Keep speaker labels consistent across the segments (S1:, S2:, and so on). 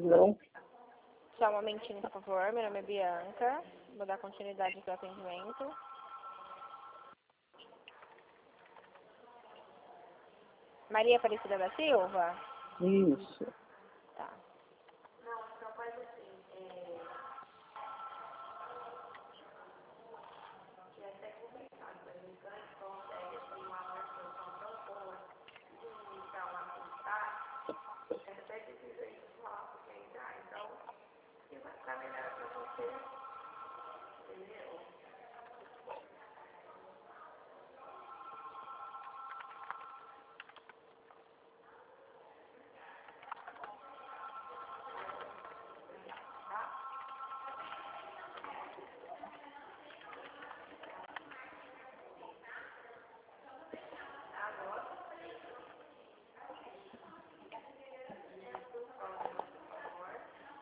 S1: Não.
S2: Só um momentinho, por favor. Meu nome é Bianca. Vou dar continuidade ao atendimento. Maria Aparecida da Silva?
S1: Isso.
S2: Tá.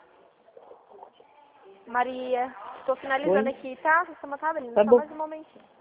S2: Maria, estou finalizando
S1: Oi?
S2: aqui, tá? Você está abrindo,
S1: Tá
S2: só
S1: bom.
S2: mais um momentinho.